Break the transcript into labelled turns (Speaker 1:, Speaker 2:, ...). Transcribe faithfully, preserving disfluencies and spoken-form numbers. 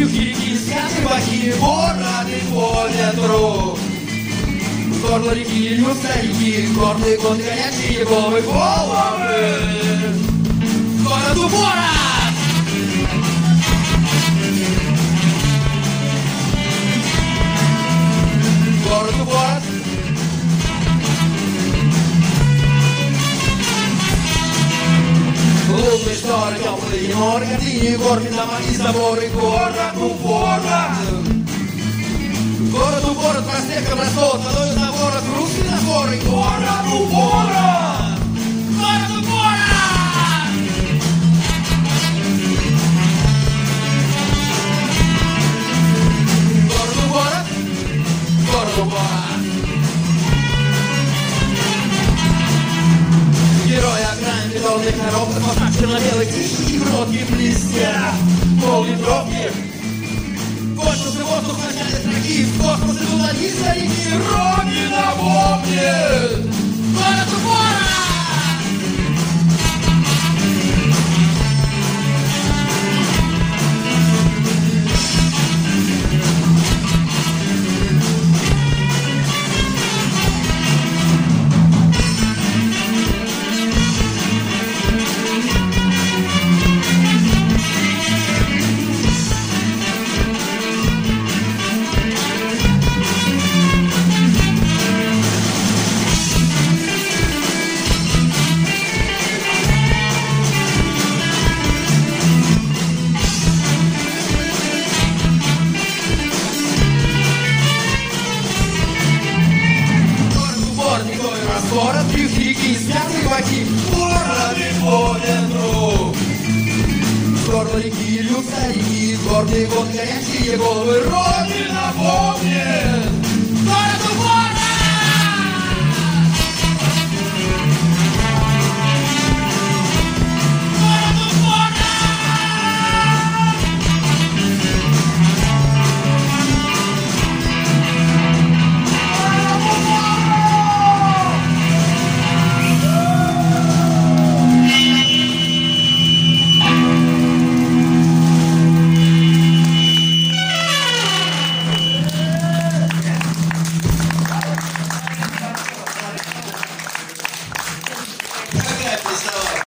Speaker 1: брюки, реки, скаты, баки, бороды по ветру. Горло реки льются реки, горные годы, горячие головы, головы. Город упора! Город упора! Лунные шторы, теплые море, картины, горки, дома и заборы. Город упора! Город упора, проспектом растут, водой забора, русские наборы. Город упора! Город упора! Город упора! Город упора! Герои окраин бетонных коробок, вот черно-белых тихий, кроткий блестя, полный пробки. Космос и воздух в начале строки, в космос идут одни старики, Родина помнит! Город упора! Город, брюки, реки, связаны баки, бороды по ветру. Горло реки льются реки, горные годы, горячие головы, Родина помнит!